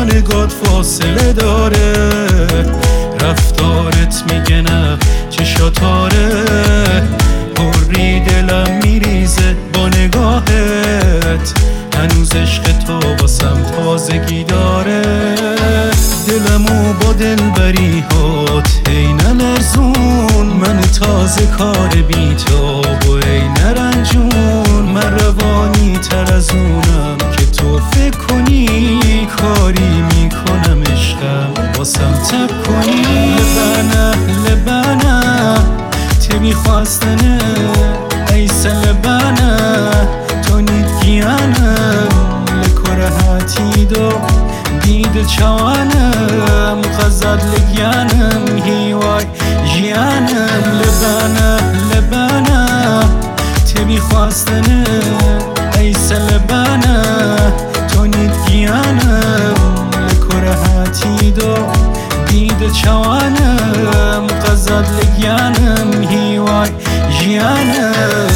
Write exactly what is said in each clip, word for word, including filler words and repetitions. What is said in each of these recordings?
نگات فاصله داره، رفتارت میگه نه چشاتاره، پری دلم میریزه با نگاهت، هنوز عشق تو واسم تازگی داره. دلمو با دلبریهات ای نلرزون، من تازه کار بی تو و ای نرنجون، من روانی تر از اونم که تو فکر کنی، کاری میکنم عشقم واسم تب کنی. لبنه لبنه تبی خواستنه ایسا لبنه تو نیدگیانه لکره هاتیدو دید چوانم قزد لگیانم هیوای جیانم. لبنه لبنه تبی خواستنه ایسا لبنه تو نیدگیانم لکره هاتیدو دید چوانم قزد لگیانم هیوای جیانم.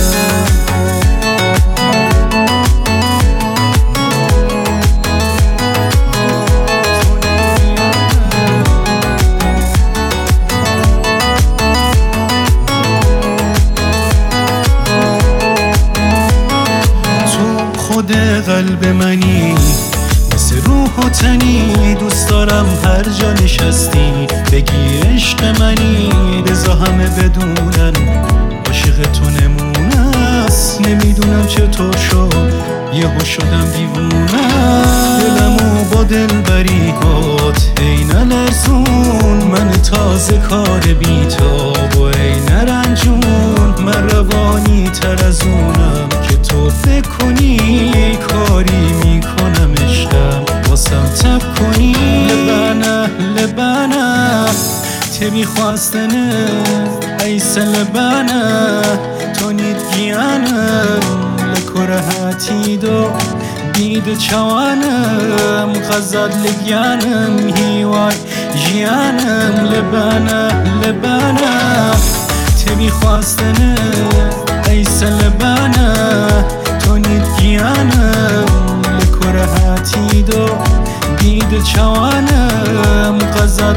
خود قلب منی مثل روح و تنی، دوست دارم هر جا نشستی بگی عشق منی. رضا همه بدونن عاشق تو نمونه است، نمیدونم چطور شد یهو شدم دیوونه. دلمو با دلبریهات ای نلرزون، من تازه کار بی تو و ای نرنجون، من روانی تر از اونم که تو فکر کنی، کاری میکنم عشقم واسم تب کنی. لبنه لبنه تبی خواستنه ایسا لبنه تو نیدگیانم لکره هاتیدو دید چوانم قزد لگیانم هیوای جیانم. لبنه لبنه تبی خواستنه ایسا لبنه تو نیدگیانم لکره هاتیدو دید چوانم قزد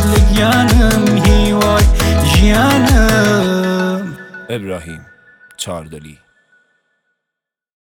لگیانم هیوای جیانم. ابراهیم چاردلی.